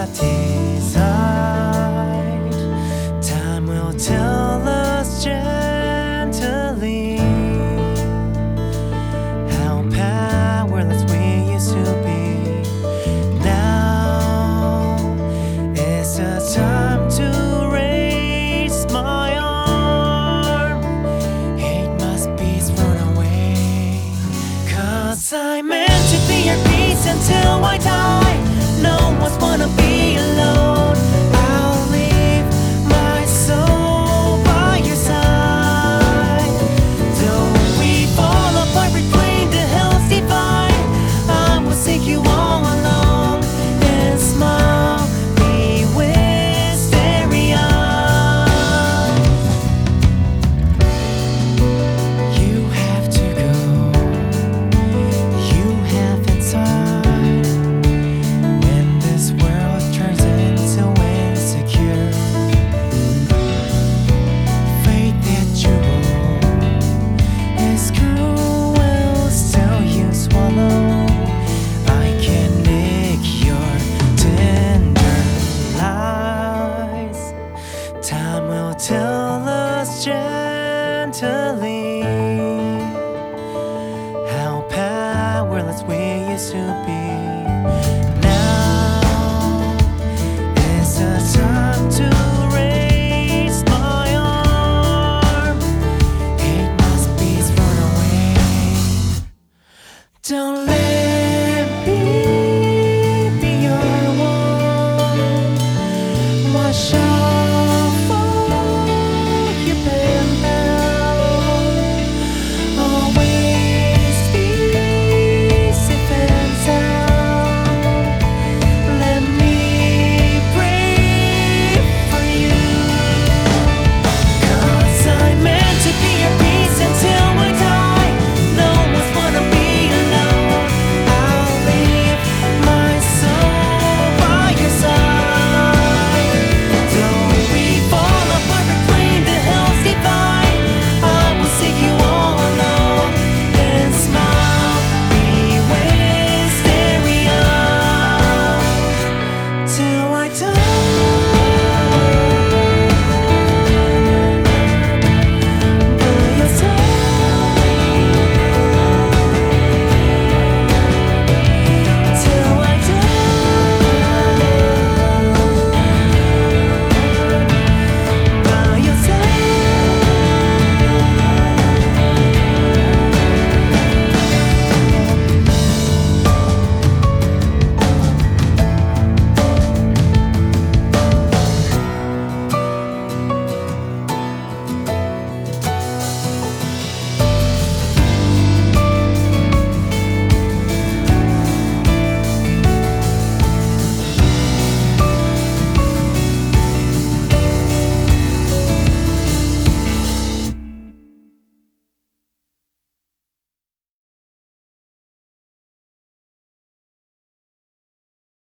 not decide. Time will tell us gently how powerless we used to be. Now is the time to raise my arm. Hate must be thrown away, 'cause I'm meant to be your peace until I die. No one's wanna be alone. I'll leave my soul by your side. Though we fall apart, between the hills divide, I will seek you all along and smile me with starry eyes. You have to go. You have inside. When this world turns into insecure, fate that you owe is cruel, still you swallow. I can nick your tender lies. Time will tell us just